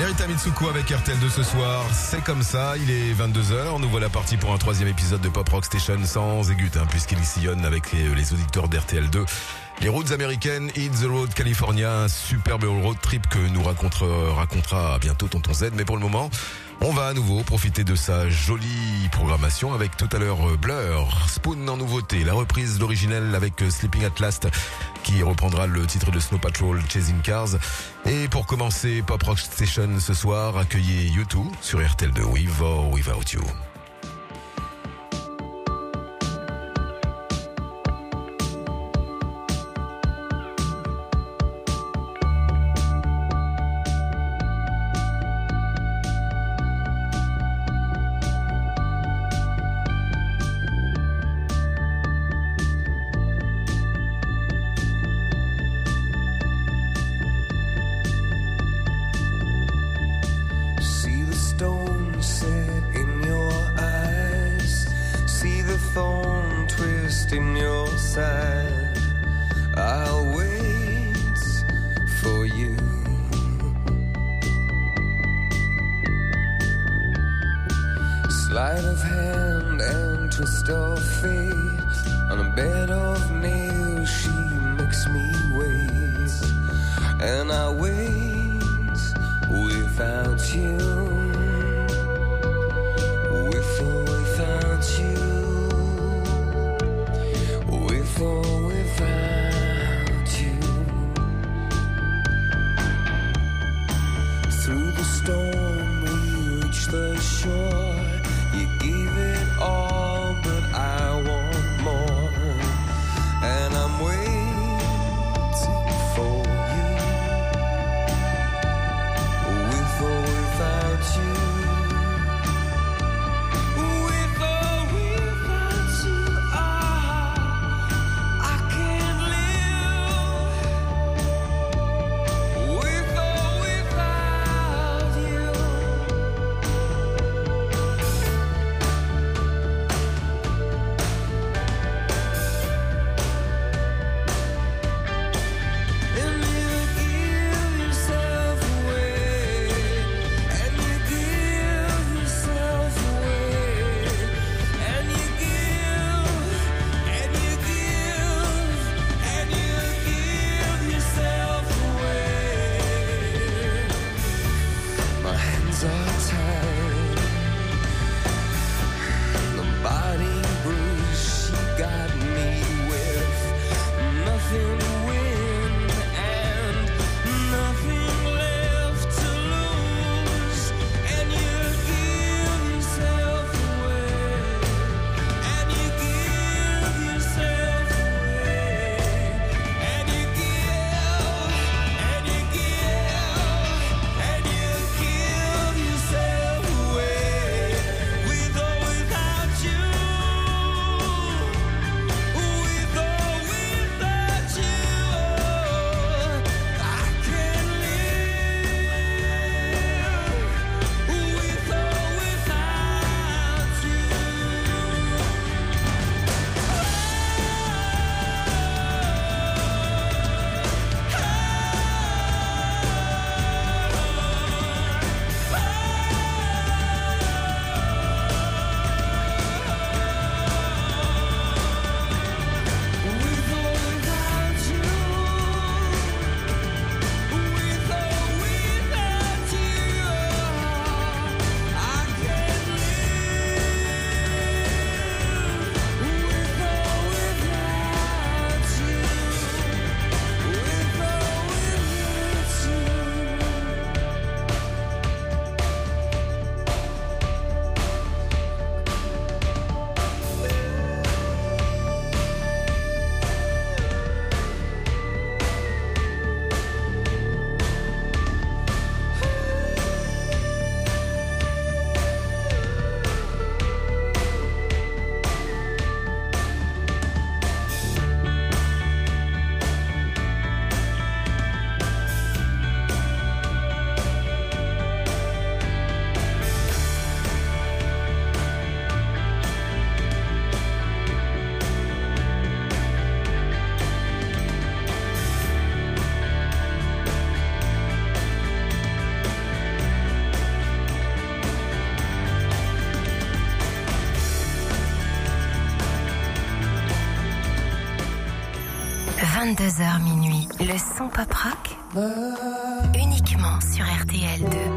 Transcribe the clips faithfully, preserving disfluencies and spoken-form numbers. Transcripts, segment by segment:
Rita Mitsuko avec R T L deux ce soir, c'est comme ça, il est vingt-deux heures, nous voilà partis pour un troisième épisode de Pop Rock Station sans égut, hein, puisqu'il sillonne avec les, les auditeurs d'R T L deux. Les routes américaines, Hit the Road California, un superbe road trip que nous racontera, racontera bientôt Tonton Z, mais pour le moment, on va à nouveau profiter de sa jolie programmation avec tout à l'heure Blur, Spoon en nouveauté, la reprise de l'originel avec Sleeping at Last qui reprendra le titre de Snow Patrol, Chasing Cars. Et pour commencer Pop Rock Station ce soir, accueillez U deux sur R T L deux, With or Without You. vingt-deux heures minuit, le son pop rock, uniquement sur R T L deux.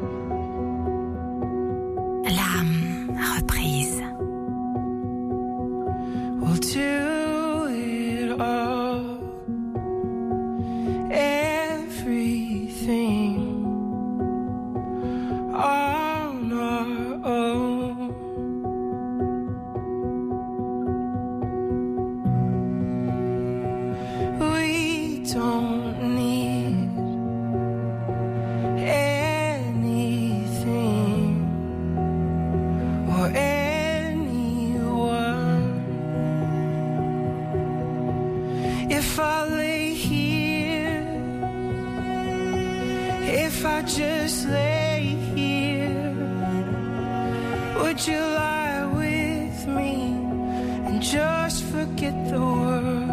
La reprise. We'll do it all, everything on our own. We don't need anything or anyone. If I lay here, if I just lay here, would you lie with me and just forget the world?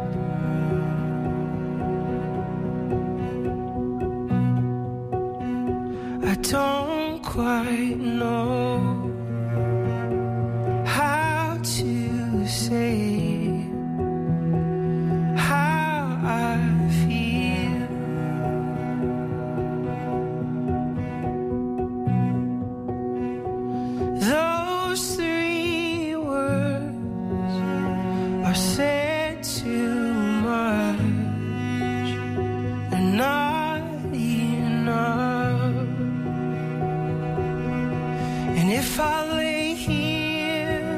I don't quite know how to say how I feel. Those three words are said too much and not enough. And if I lay here,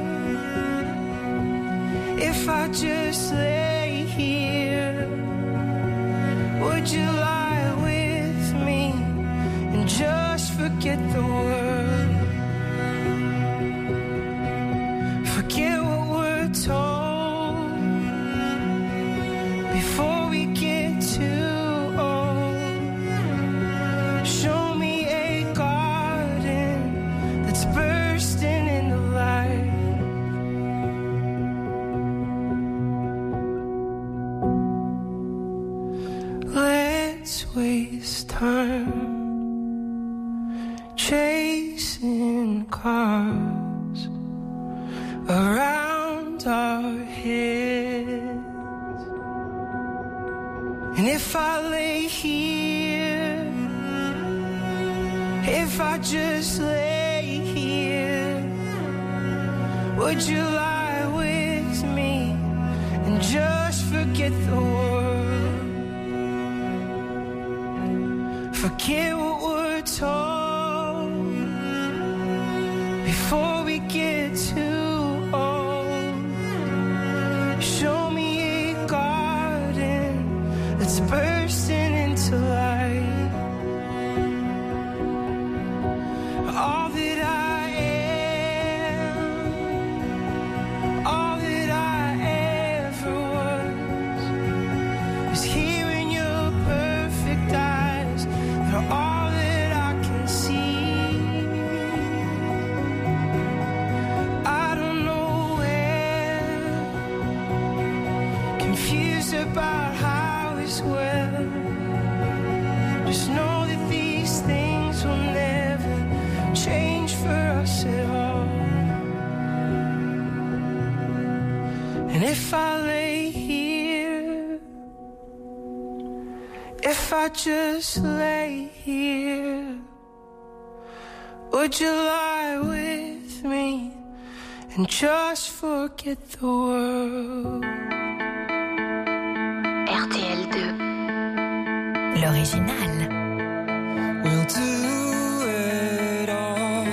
if I just lay here, would you lie with me and just forget the world? Forget what we're told before we get too old. Show me a garden that's bursting into light. Let's waste time chasing cars around our heads. And if I lay here, if I just lay here, would you lie with me and just forget the world? Forget what we're told before we get too old. Show me a garden that's bursting into light. All that I am, all that I ever was, is here in your perfect eyes. They're all that I can see. I don't know where, confused about how as well. Just know that these things will never change for us at all. And if I lay here, if I just lay here, would you lie with me and just forget the world? R T L deux. L'original. We'll do it all,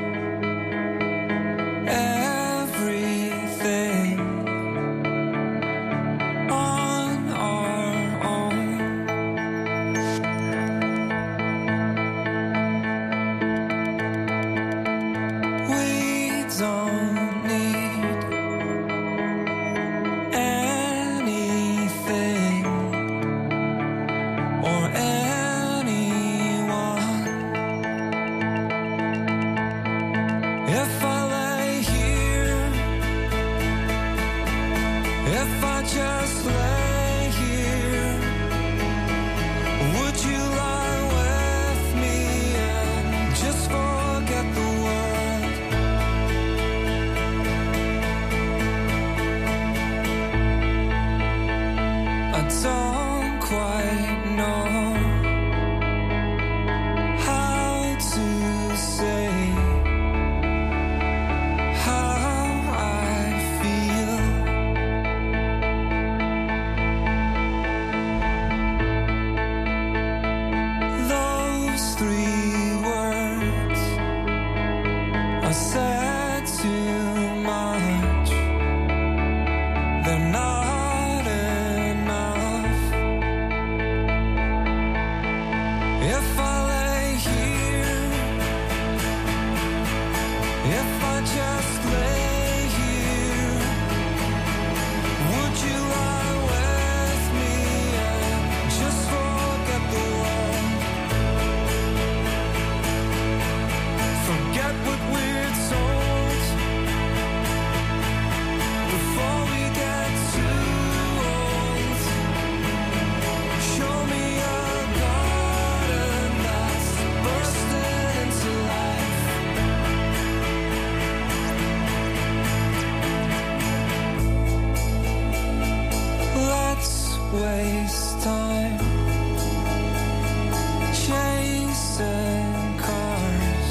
everything on our own. We don't need anything or anyone. said too much. They're not enough. If I lay here, if I just lay here, would you lie with me and just forget the world? Forget what we're told before we get too old. Show me a garden that's bursting into life. Let's waste time chasing cars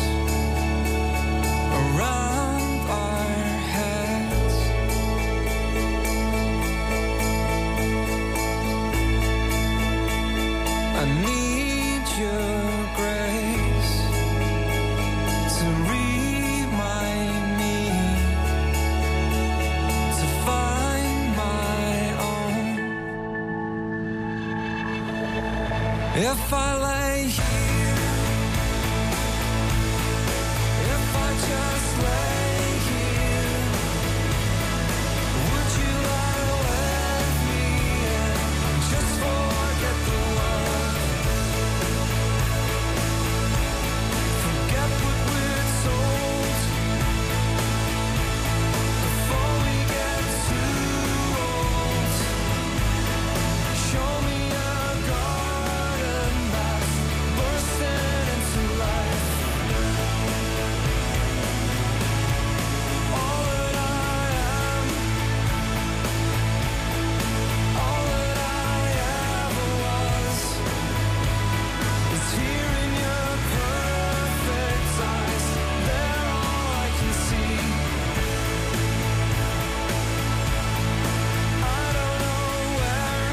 around our heads. I need your grace to remind me to find my own. If I lay here, if I just lay here, would you lie with me and just forget the world? Forget what we're told before we get too old. Show me a garden that's bursting into life. All that I am, all that I ever was, is here in your perfect eyes. They're all I can see. I don't know where,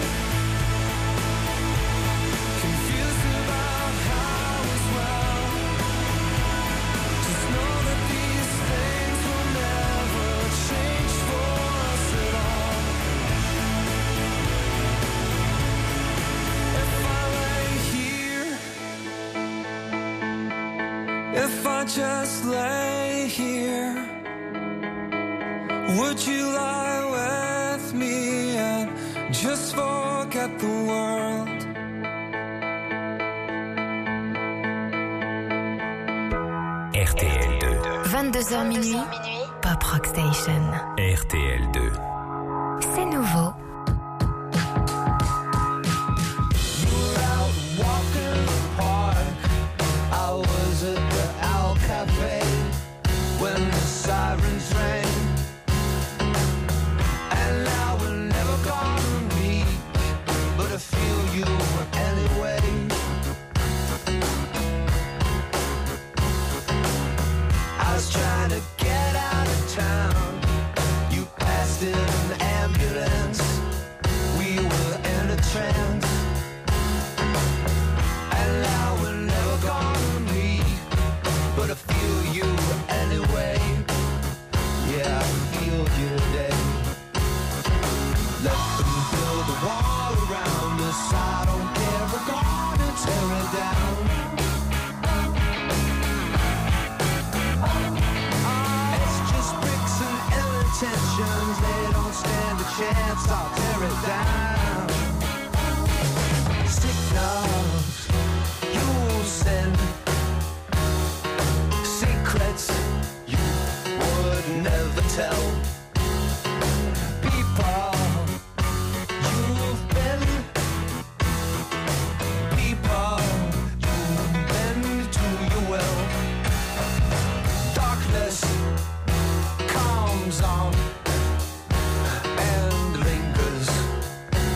confused about how as well. Just know that these things will never change for us at all. If I lay here, if I just lay here, would you lie with me and just forget the world? R T L deux. vingt-deux heures minuit, Pop Rock Station. R T L deux. C'est nouveau. Walking in the park, I was at the Al Cafe when the sirens rang, and now we're never gonna meet, but I feel you anyway. I was trying to get out of town, you passed in an ambulance, we were in a trance. And now we're never gonna meet, but I feel you anyway. Yeah, I feel you today. Let them build a wall around us, I don't care, we're gonna tear it down. It's just bricks and ill intentions, they don't stand a chance, I'll tear it down. Signals you send, secrets you would never tell. People you've been, people you've been to your will. Darkness comes on and lingers.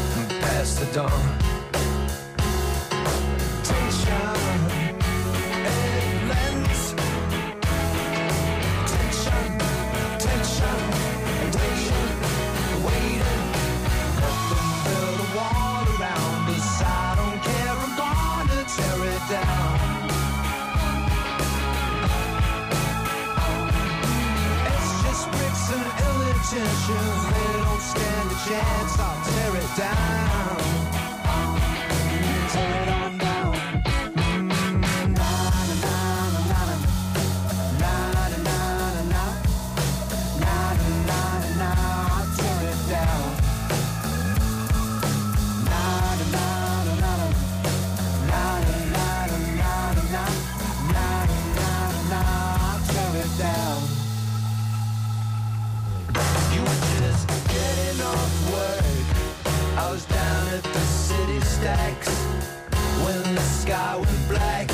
tear it down. Tear it on down. Mm, na na na na na na na na na na na na. I'll tear it down. Na na na na na na na na na na na. I'll tear it down. You were just getting off work. I was down at the city stacks when the sky went black.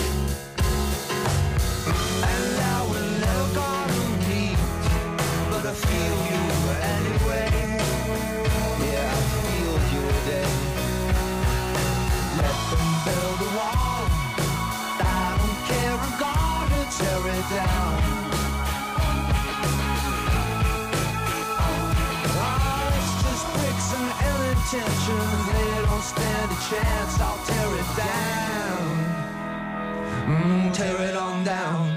And now we're never gonna meet, but I feel you anyway. Yeah, I feel you today. Let them build a wall. I don't care, I'm gonna tear it down. And ill intentions, they don't stand a chance. I'll tear it down. Mm, tear it on down.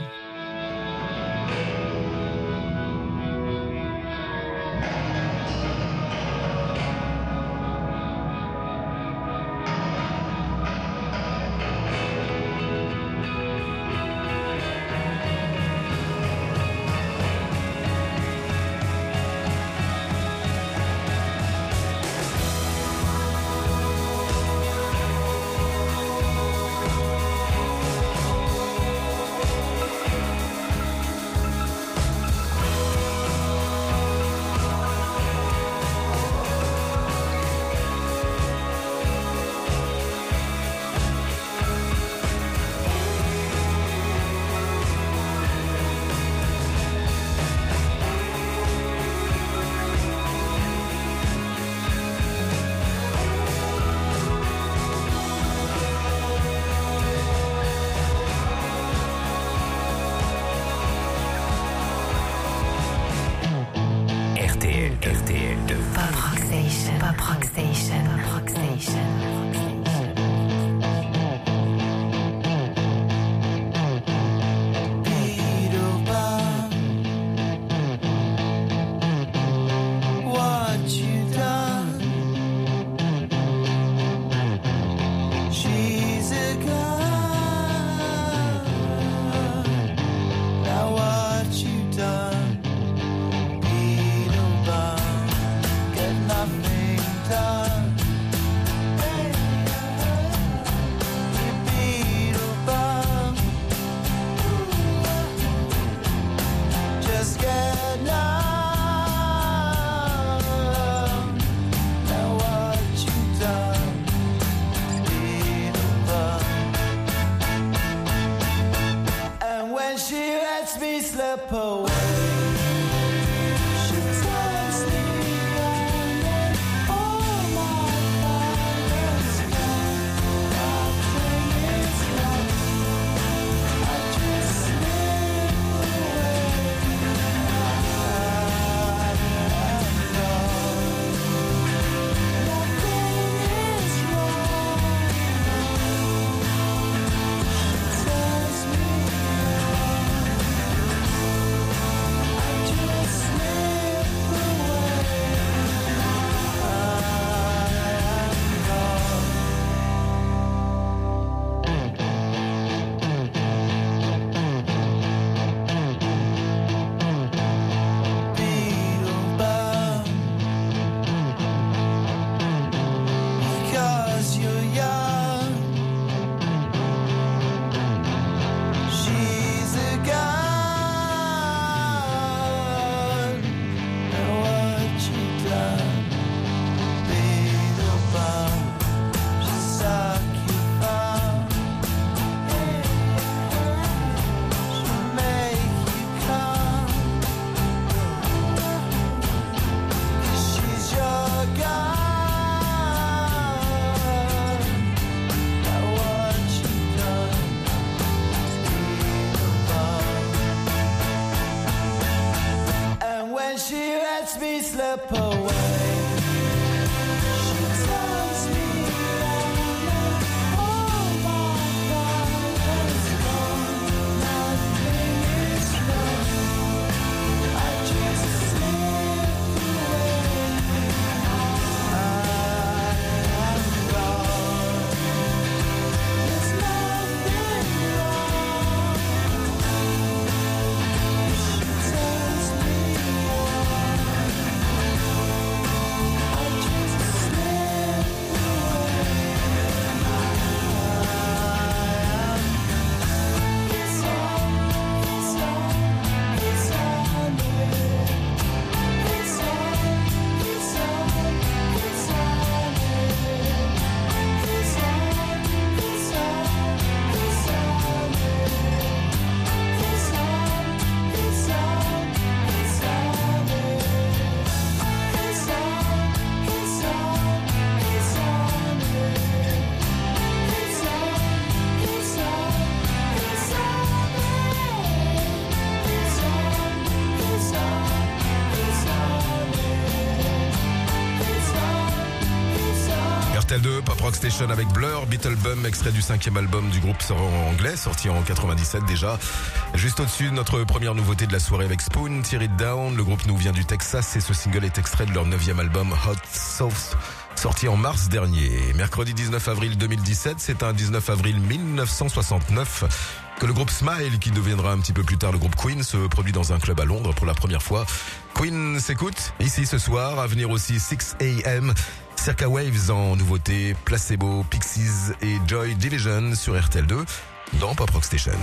Rock Station avec Blur, Beetlebum, extrait du cinquième album du groupe anglais, sorti en quatre-vingt-dix-sept déjà. Juste au-dessus, notre première nouveauté de la soirée avec Spoon, Tear It Down. Le groupe nous vient du Texas et ce single est extrait de leur neuvième album Hot Sauce, sorti en mars dernier. Mercredi dix-neuf avril deux mille dix-sept, c'est un dix-neuf avril mille neuf cent soixante-neuf que le groupe Smile, qui deviendra un petit peu plus tard le groupe Queen, se produit dans un club à Londres pour la première fois. Queen s'écoute ici ce soir, à venir aussi six a m, Circa Waves en nouveauté, Placebo, Pixies et Joy Division sur R T L deux dans Pop Rock Station.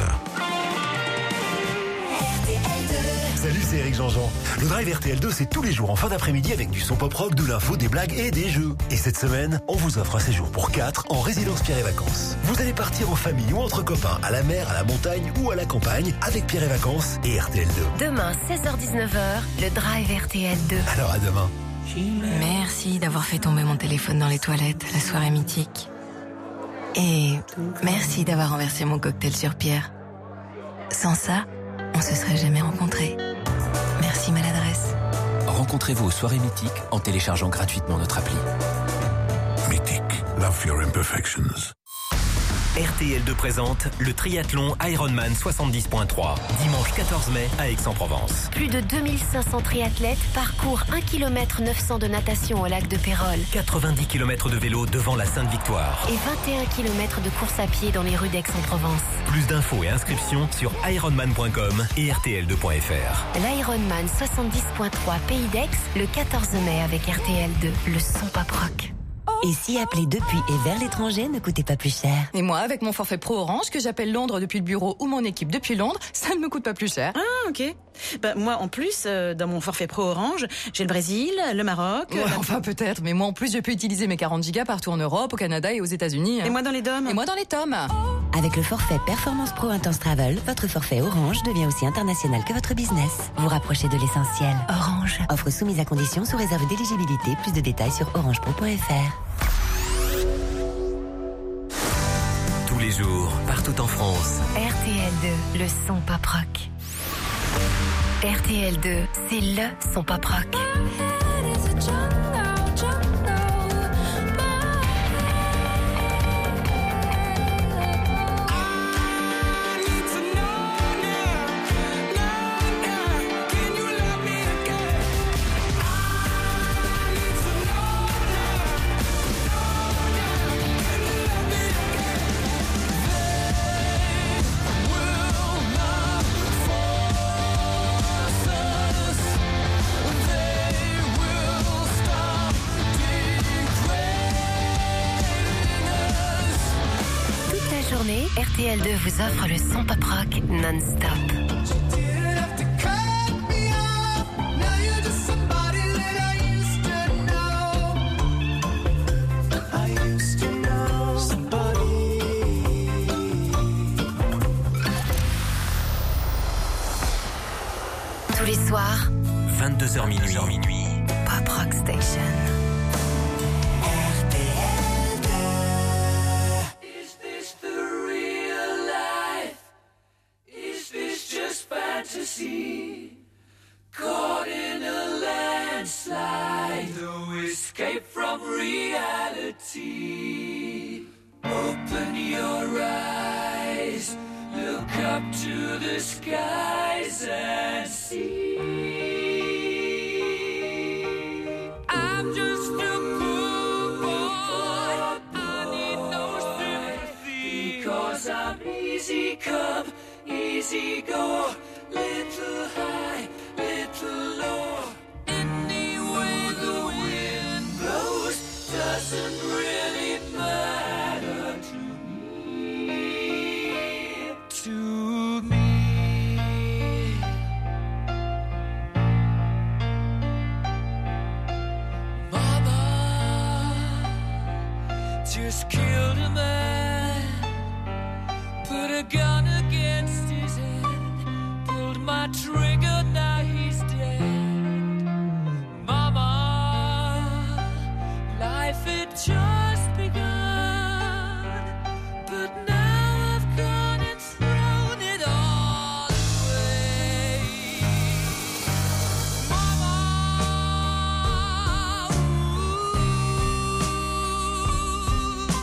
Salut, c'est Eric Jean-Jean. Le Drive R T L deux, c'est tous les jours en fin d'après-midi avec du son pop-rock, de l'info, des blagues et des jeux. Et cette semaine, on vous offre un séjour pour quatre en résidence Pierre et Vacances. Vous allez partir en famille ou entre copains, à la mer, à la montagne ou à la campagne avec Pierre et Vacances et R T L deux. Demain, seize heures dix-neuf heures, le Drive R T L deux. Alors à demain. Merci d'avoir fait tomber mon téléphone dans les toilettes, la soirée mythique. Et merci d'avoir renversé mon cocktail sur Pierre. Sans ça, on se serait jamais rencontrés. Merci maladresse. Rencontrez-vous aux soirées mythiques en téléchargeant gratuitement notre appli. Mythique, love your imperfections. R T L deux présente le triathlon Ironman soixante-dix point trois, dimanche quatorze mai à Aix-en-Provence. Plus de deux mille cinq cents triathlètes parcourent un kilomètre neuf cents de natation au lac de Pérol quatre-vingt-dix kilomètres de vélo devant la Sainte-Victoire. et vingt et un kilomètres de course à pied dans les rues d'Aix-en-Provence. Plus d'infos et inscriptions sur ironman point com et r t l deux point f r. L'Ironman soixante-dix point trois Pays d'Aix, le quatorze mai avec R T L deux, le son pop rock. Et si appeler depuis et vers l'étranger ne coûtait pas plus cher? Et moi, avec mon forfait Pro Orange, que j'appelle Londres depuis le bureau ou mon équipe depuis Londres, ça ne me coûte pas plus cher. Ah, ok. Bah, moi, en plus, euh, dans mon forfait Pro Orange, j'ai le Brésil, le Maroc... Ouais, la... Enfin, peut-être, mais moi, en plus, je peux utiliser mes quarante gigas partout en Europe, au Canada et aux États-Unis. Et moi dans les D O M. Et moi dans les tomes. Avec le forfait Performance Pro Intense Travel, votre forfait Orange devient aussi international que votre business. Vous rapprochez de l'essentiel. Orange. Offre soumise à condition sous réserve d'éligibilité. Plus de détails sur orange pro point f r. Tous les jours, partout en France. R T L deux, le son pop rock. R T L deux, c'est le son pop rock. R T L deux vous offre le son pop rock non-stop. Tous les soirs, vingt-deux heures minuit. minuit. Pop Rock Station. Caught in a landslide, no escape from reality. Open your eyes, look up to the skies and see. I'm just a poor boy, I need no sympathy, because I'm easy come, easy go, little high, little low. Any way the wind blows doesn't really matter to me. To me. Mama just killed a man, put a gun against his head, pulled my trigger, now he's dead. Mama, life had just begun, but now I've gone and thrown it all away. Mama, ooh,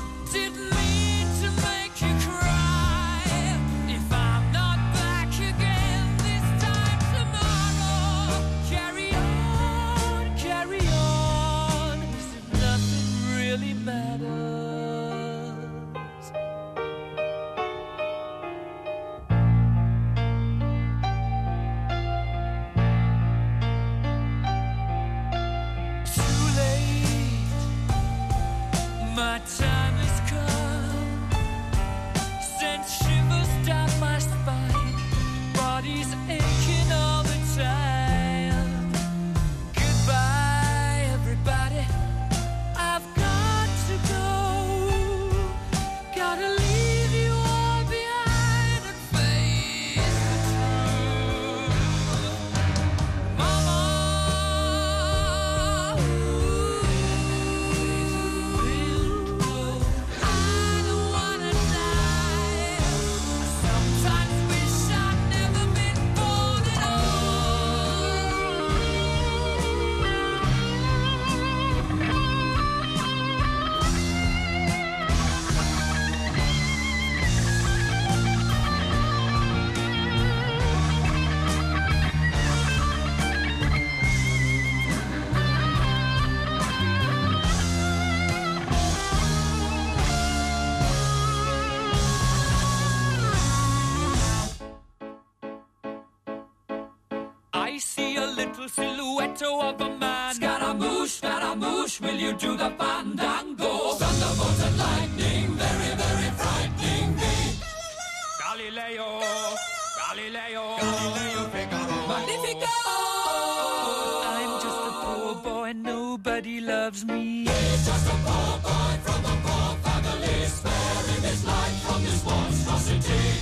I see a little silhouette of a man. Scaramouche, Scaramouche, will you do the fandango? Thunderbolt and lightning, very, very frightening me. Galileo, Galileo, Galileo Figaro, Magnifico. I'm just a poor boy, nobody loves me. He's just a poor boy from a poor family, sparing his life from this monstrosity.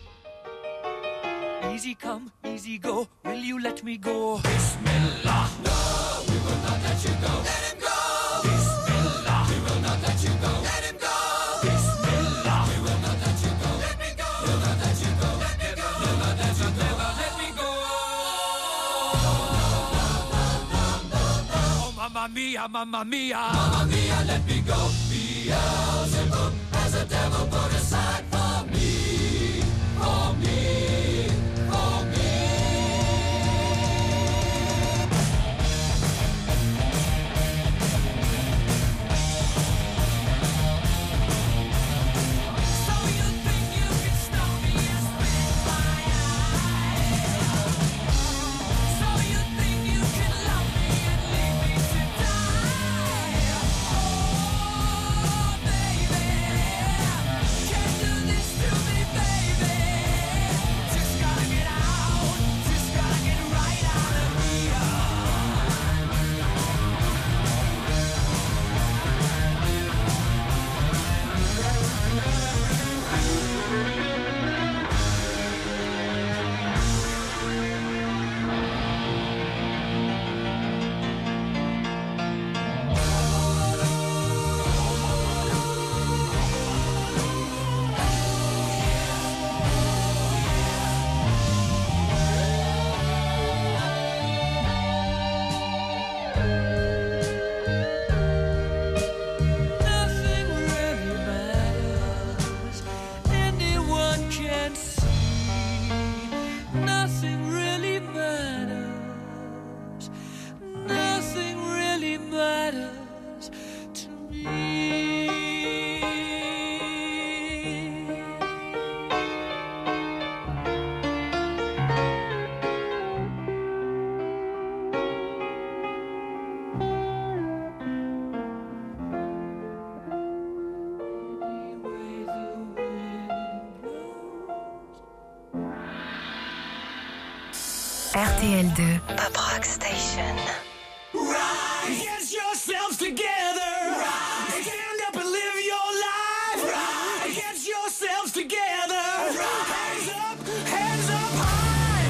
Easy come, easy go, will you let me go? Bismillah, no, we will not let you go. Let him go. Bismillah, we will not let you go. Let him go. Bismillah, we will not let you go. Let me go. We'll not let you go. Let me go. We'll not let you go. Never let me go. Oh, mamma mia, mamma mia, mamma mia, let me go. Beelzebub has a devil put aside for me, for me, for me. So you think you can stop me and spit my eye? So you think you can love me and leave me to die? Oh, baby, can't do this to me, baby. Just gotta get out, just gotta get right out of here. Nothing really matters. Anyone can see. Nothing really matters. Nothing really matters to me. R T L deux, Pop Rock Station. Rise! Get yourselves together! Rise! Stand up and live your life! Rise! Get yourselves together! Rise! Hands up! Hands up high!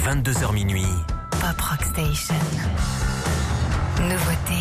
vingt-deux heures minuit. Pop Rock Station. Nouveauté.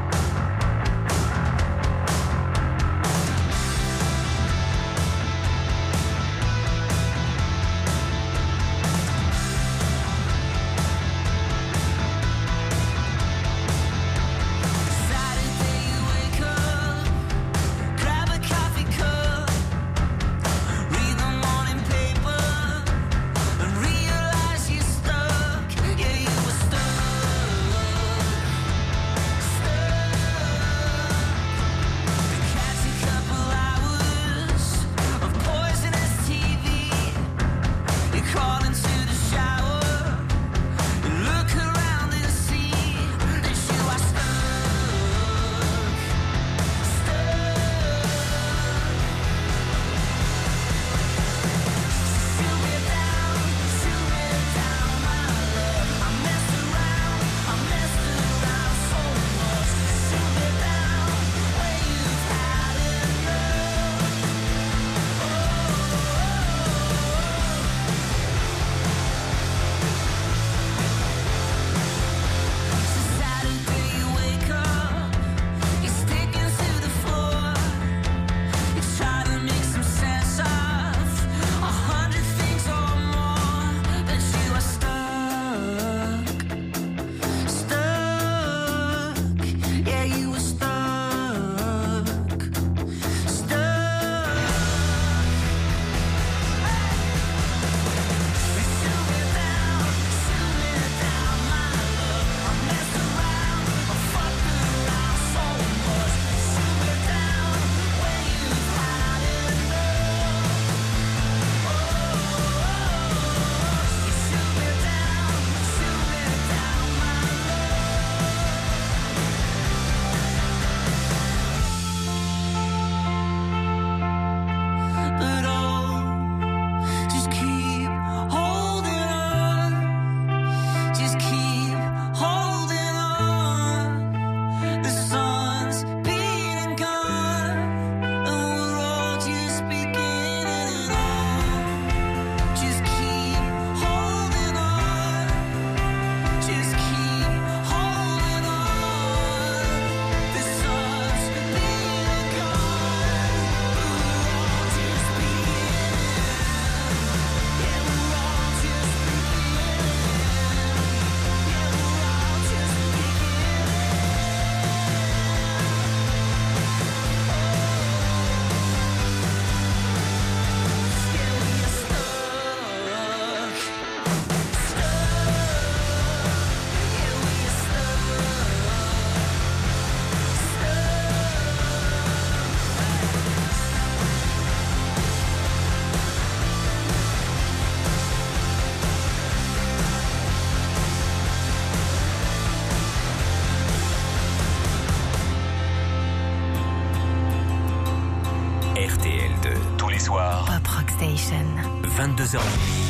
R T L deux, tous les soirs. Pop Rock Station. vingt-deux heures minuit.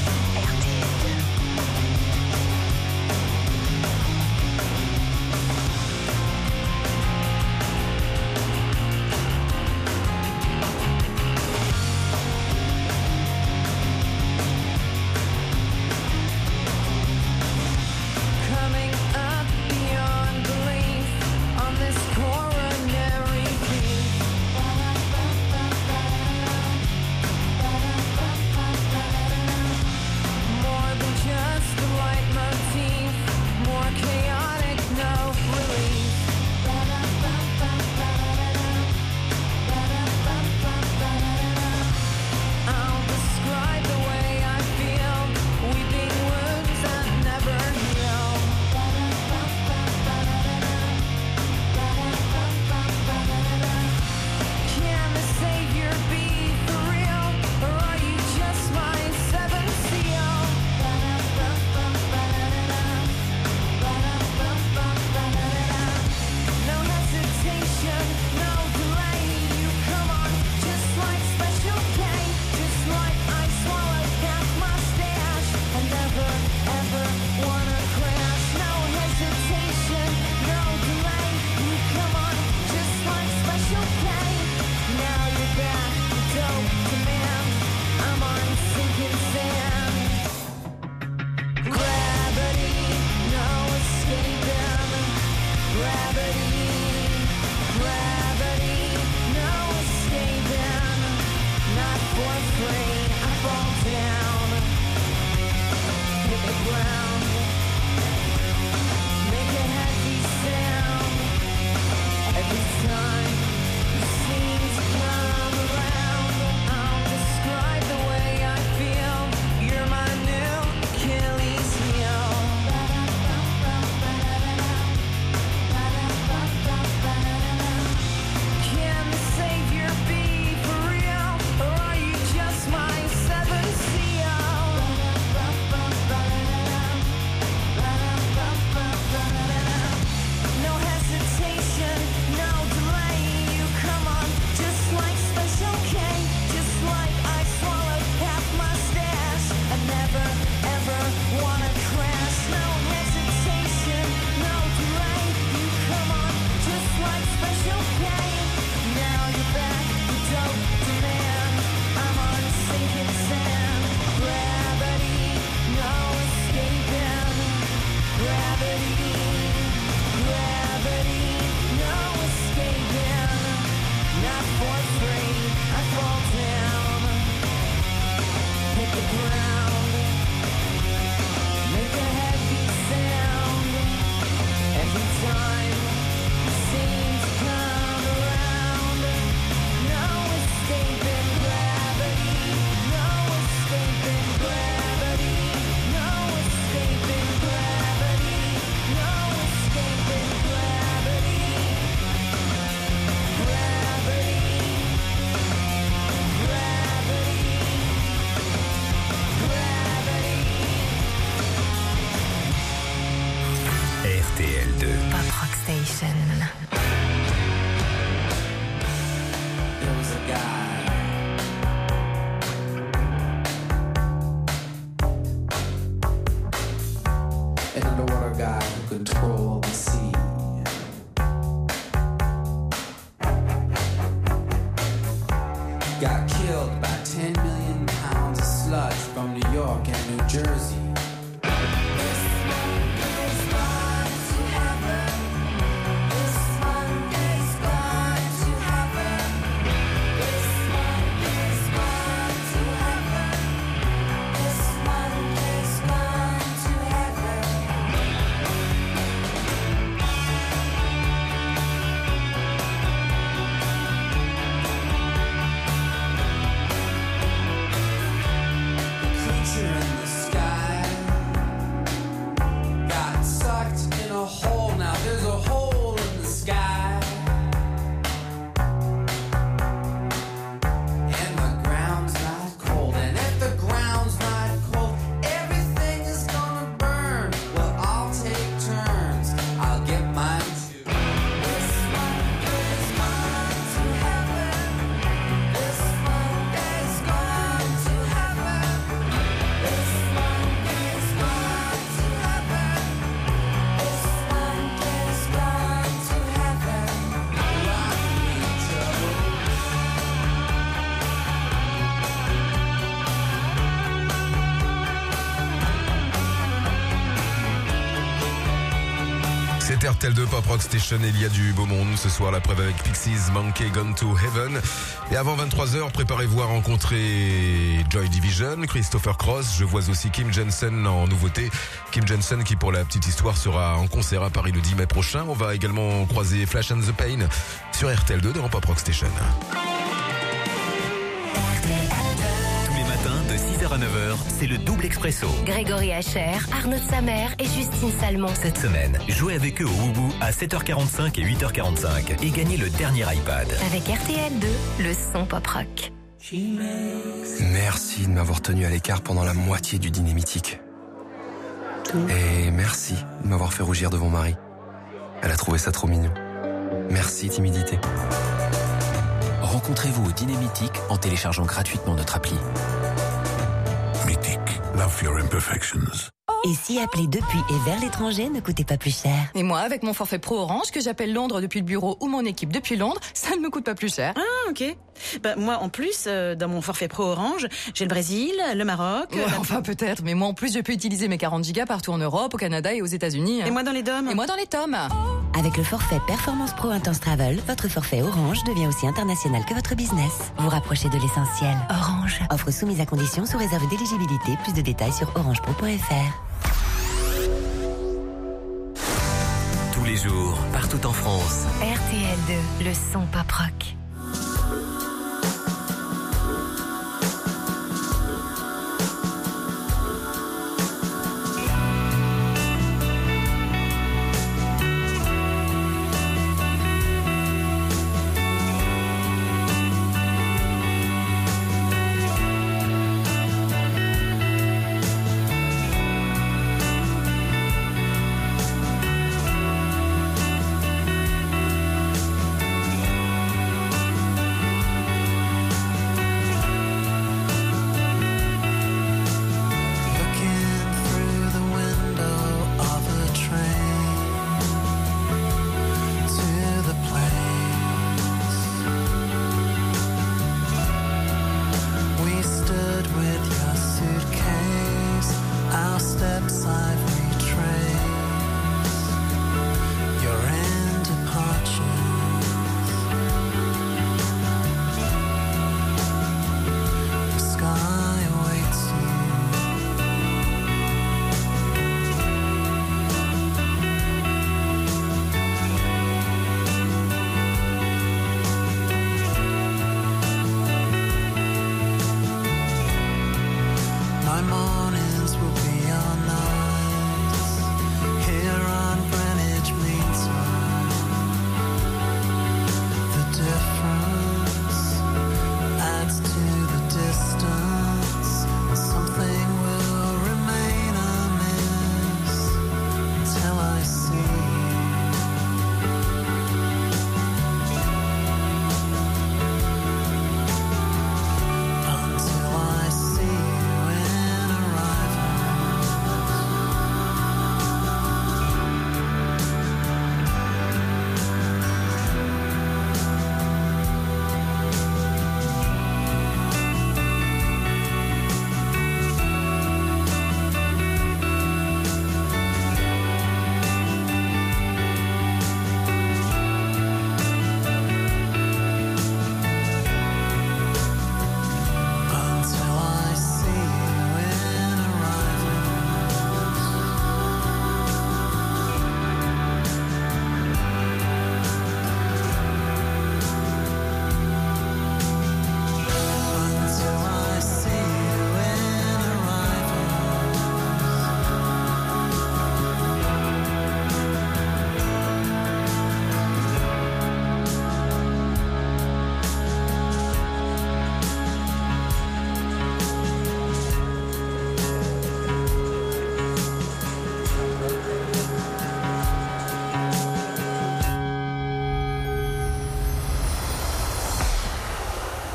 More than T L deux. Pop Rock Station. There was a guy. An underwater guy who controlled the sea. Got killed by ten million pounds of sludge from New York and New Jersey. R T L deux Pop Rock Station, il y a du beau monde ce soir, la preuve avec Pixies, Monkey Gone to Heaven. Et avant vingt-trois heures, préparez-vous à rencontrer Joy Division, Christopher Cross. Je vois aussi Kim Jensen en nouveauté. Kim Jensen qui, pour la petite histoire, sera en concert à Paris le dix mai prochain. On va également croiser Flash and the Pain sur R T L deux dans Pop Rock Station. De six heures à neuf heures, c'est le double expresso. Grégory Hacher, Arnaud de Samer et Justine Salmon. Cette semaine, jouez avec eux au Woubou à sept heures quarante-cinq et huit heures quarante-cinq et gagnez le dernier iPad. Avec R T L deux, le son pop rock. Merci de m'avoir tenu à l'écart pendant la moitié du dîner mythique. Et merci de m'avoir fait rougir devant Marie. Elle a trouvé ça trop mignon. Merci, timidité. Rencontrez-vous au dîner mythique en téléchargeant gratuitement notre appli. Mythique, love your imperfections. Et si appeler depuis et vers l'étranger ne coûtait pas plus cher? Et moi, avec mon forfait Pro Orange, que j'appelle Londres depuis le bureau ou mon équipe depuis Londres, ça ne me coûte pas plus cher. Ah, ok. Bah, moi, en plus, euh, dans mon forfait Pro Orange, j'ai le Brésil, le Maroc... Ouais, la... Enfin, peut-être, mais moi, en plus, je peux utiliser mes quarante gigas partout en Europe, au Canada et aux États-Unis. Et moi dans les D O M. Et moi dans les T O M. Avec le forfait Performance Pro Intense Travel, votre forfait Orange devient aussi international que votre business. Vous rapprochez de l'essentiel. Orange. Offre soumise à conditions sous réserve d'éligibilité. Plus de détails sur orangepro point f r. Tous les jours, partout en France. R T L deux, le son pop rock.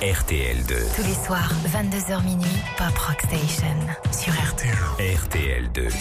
R T L deux. Tous les soirs, vingt-deux heures minuit, Pop Rock Station sur R T L. R T L deux.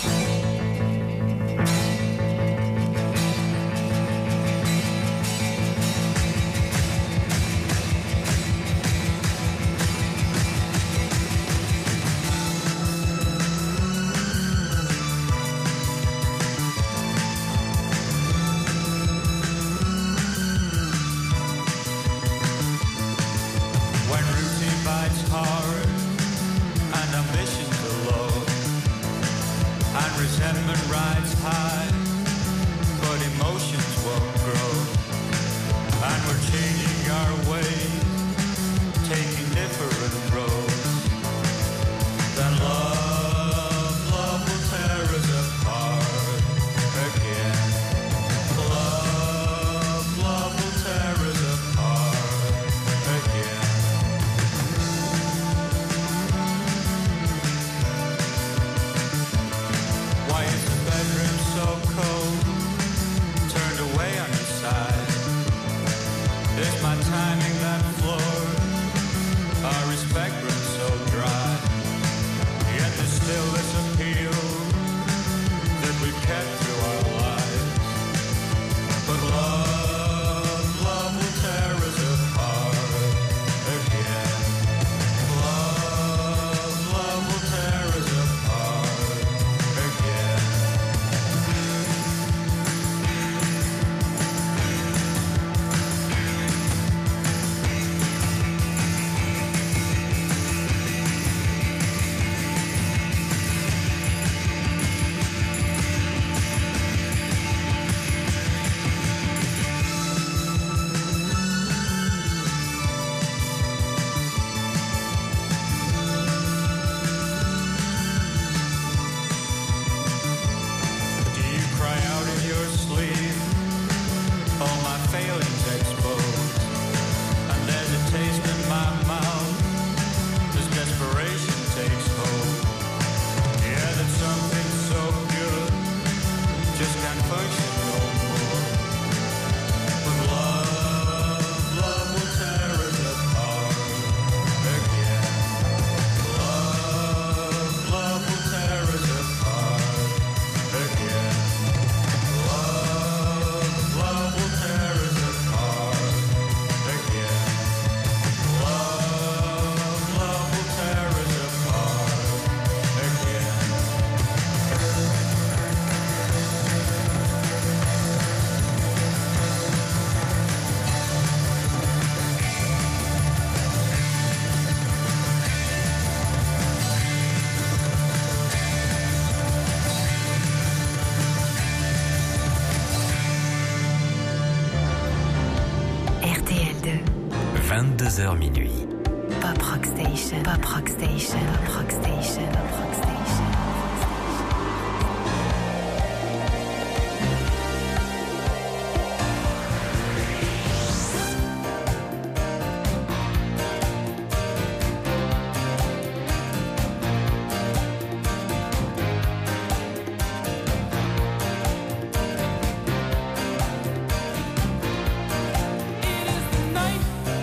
vingt-deux heures minuit. Pop Rock Station, Pop Rock Station, Pop Rock Station, Pop Rock Station.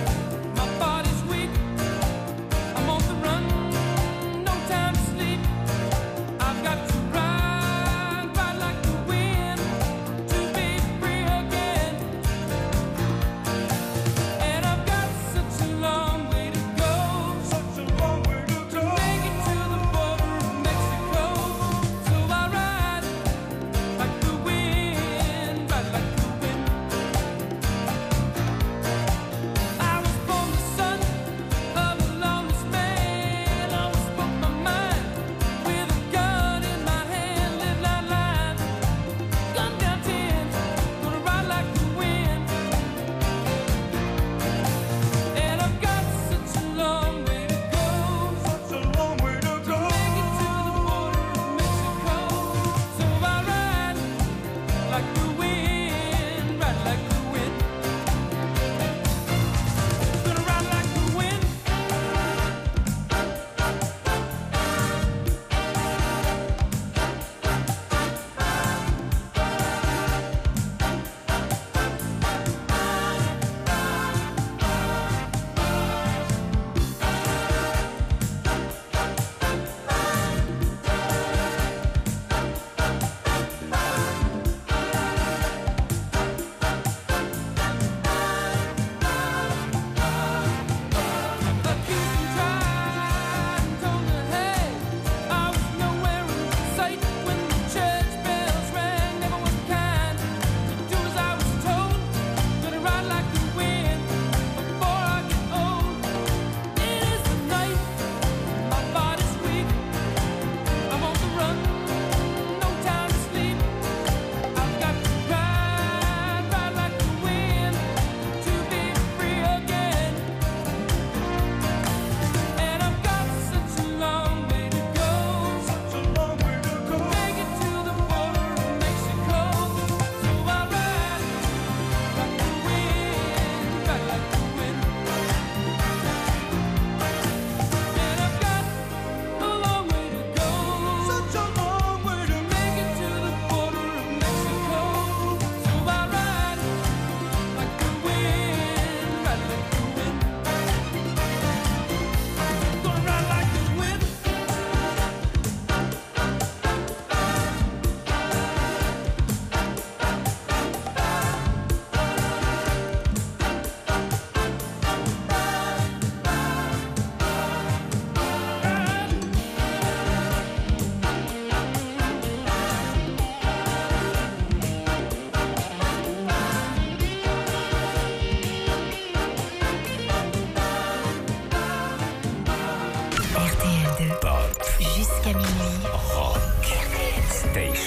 My body's weak, I'm on the run, no time to sleep.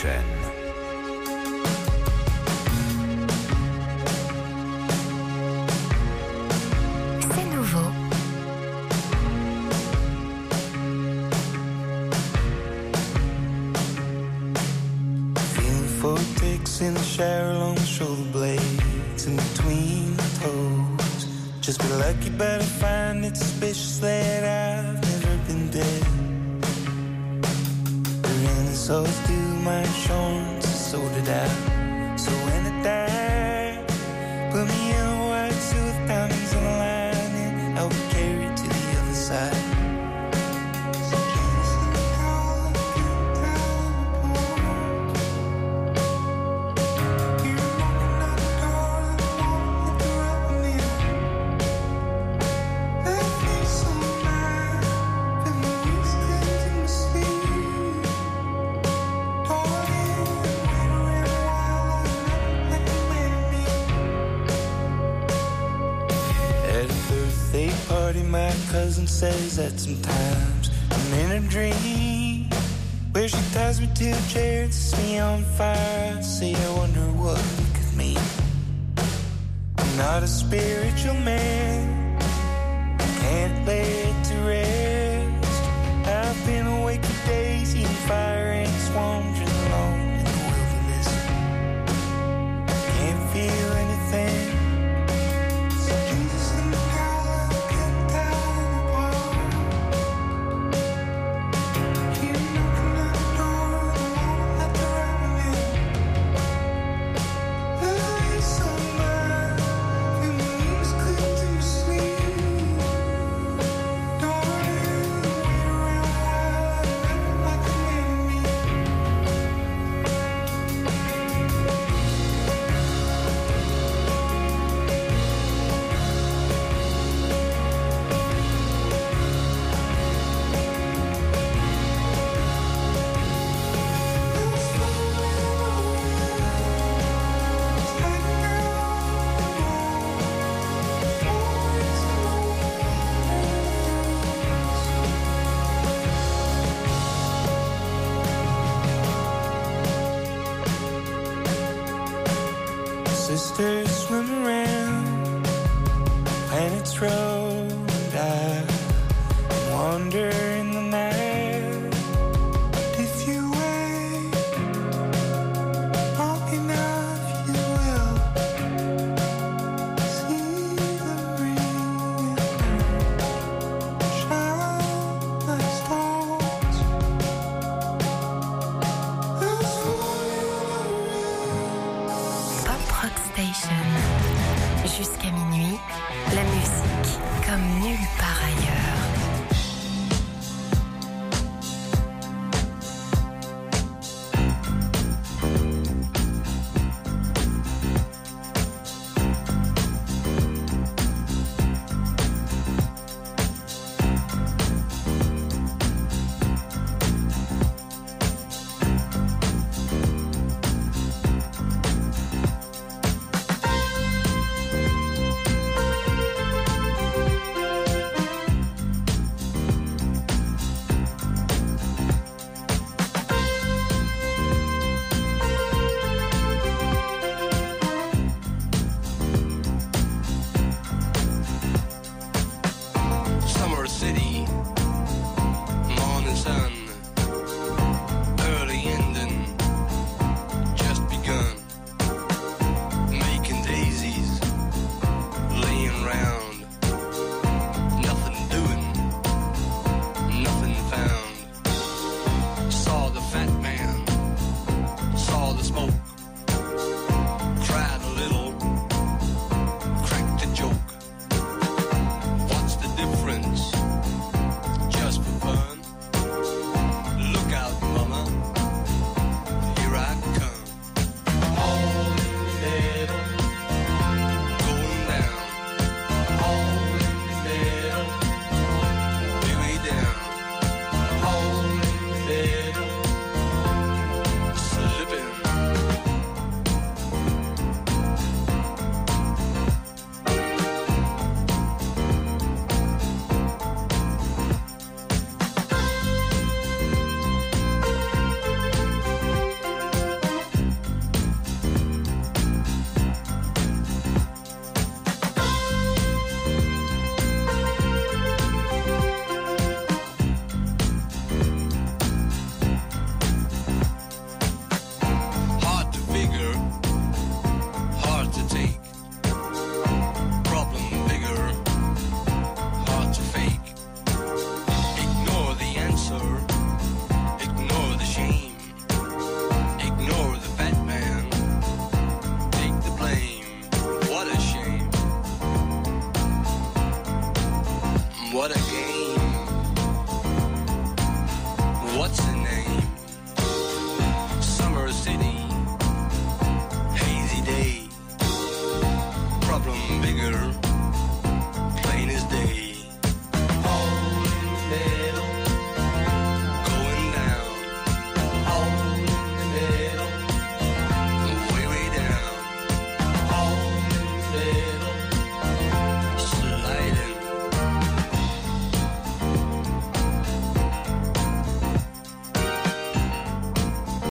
prochaine. C'est nouveau. Feeling vortex in the shower along the shoulder blades in between the toes. Just be lucky, but I find it suspicious that I've never been dead. Ran this old through my insurance, so did I. So when I die, put me in a white suit with diamonds on the lining. I'll be carried to the other side. My cousin says that sometimes I'm in a dream where she ties me to a chair and sets me on fire. I say I wonder what it could mean. I'm not a spiritual man, I can't lay it to rest. I've been awake for days, eating fire and swans alone in the wilderness. Can't feel anything. Sisters swim around planets road. I wander in the night. If you wait long enough, you will see the ring shine like stars. Pop Rock Station. Jusqu'à minuit, la musique comme nulle part ailleurs.